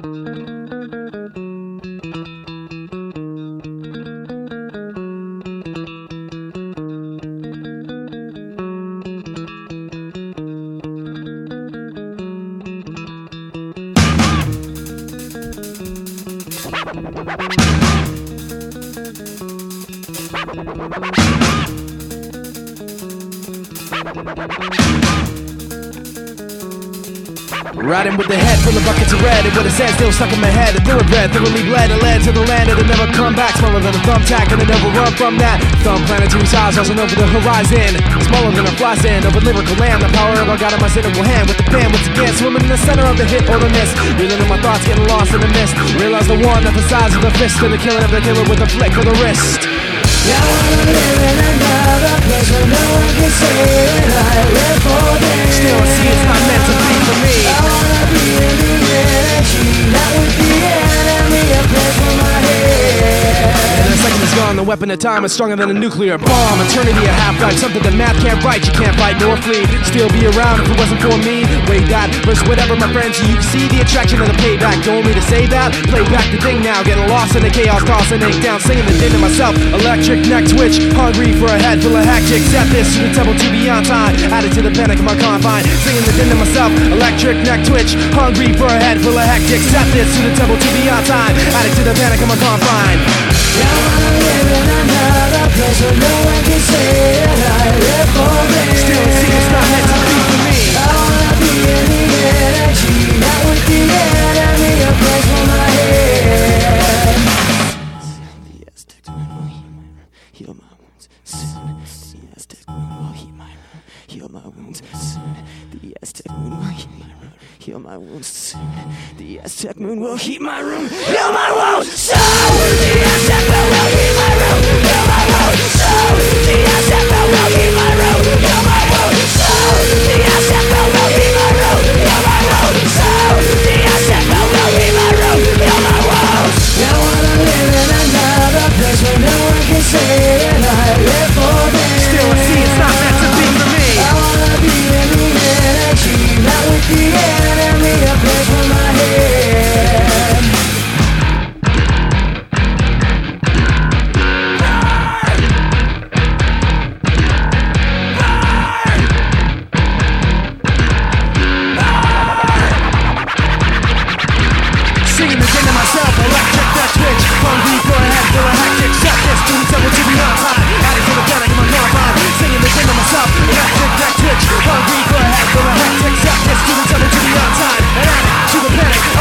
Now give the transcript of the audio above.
Riding with the head full of buckets of red, and what it said still stuck in my head. A thoroughbred, thoroughly bled, and led to the land that'll never come back. Smaller than a thumbtack, and I never run from that. Thumb planetary size, rising over the horizon. Smaller than a fly stand over lyrical land. The power of I got in my cynical hand. With the pen, once again, swimming in the center of the hit or the miss. Reeling in my thoughts, getting lost in the mist. Realize the one at the size of the fist, and the killing of the killer with a flick of the wrist. I wanna live in another place where no one can say that I live for them. Still I see it's not meant to be for me. I wanna be in the energy, not with the enemy, a place for my head. And a second is gone, the weapon of time is stronger than a nuclear bomb. Eternity, a half-life, something that math can't write. You can't fight nor flee, still be around if it wasn't for me. Weigh that versus whatever, my friends. You can see the attraction of the payback. Don't want me to say that? Play back the thing now, getting lost in the chaos, tossing ink down, singing the din to myself. Electric neck twitch, hungry for a head full of hectic. Set this to the temple to be on time, added to the panic of my confine, singing the din to myself. Electric neck twitch, hungry for a head full of hectic. Set this to the temple to be on time, added to the panic of my confine. I wanna live in another place where no one can say that I live for them. Still see it's not meant to be for me. I wanna be in the energy, not with the enemy, a place for my head. The Aztec moon will heal my wounds soon. The Aztec moon will heal my wounds soon. The Aztec moon will heal my wounds soon. The Aztec moon will heal my room, heal my wounds soon. The Aztec moon will heal my room, heal my wounds soon. The Aztec moon will heal my room, heal my wounds soon. The Aztec moon will heal my room, heal my wounds soon. The Aztec moon will heal my room, heal my wounds. I wanna live in another place where no one can say that I live for them. Still I see it's not meant to be for me. I wanna be in the energy, not with the enemy, a place for my head. Singing the din to myself, electric that twitch, hungry for a head full of hectic. Set this to the temple to be on time, added to the panic of my confine, singing the din to myself, electric that twitch, hungry for a head full of hectic. Set this to the temple to be on time, and added to the panic